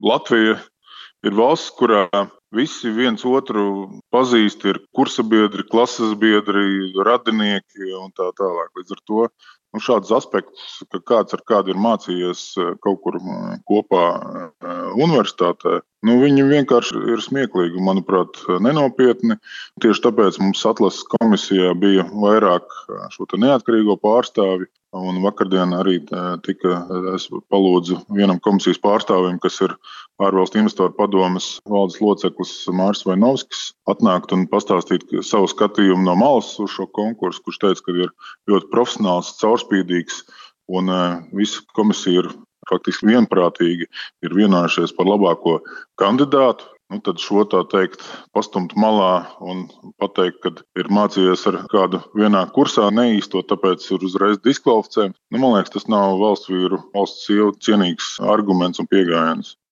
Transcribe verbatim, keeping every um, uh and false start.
Latvija ir valsts, kurā visi viens otru pazīst, ir kursabiedri, klases biedri, radinieki un tā tālāk. Līdz ar to nu, šādus aspektus, ka kāds ar kādu ir mācījies kaut kur kopā universitātē, nu, viņi vienkārši ir smieklīgi un, manuprāt, nenopietni. Tieši tāpēc mums atlases komisijā bija vairāk šo te neatkarīgo pārstāvi. Un vakardien arī tika, es palūdzu vienam komisijas pārstāvim, kas ir ārvalstu investoru padomes valdes loceklis Māris Vainovskis, atnākt un pastāstīt savu skatījumu no malas uz šo konkursu, kurš teica, ka ir ļoti profesionāls, caurspīdīgs un visa komisija ir faktiski vienprātīgi ir vienojušies par labāko kandidātu. Nu, tad šo tā teikt pastumt malā un pateikt, ka ir mācījies ar kādu vienā kursā neīstot, tāpēc ir uzreiz diskvalificējums. Nu, man liekas, tas nav valsts vīru, valsts sievu cienīgs arguments un pieejams.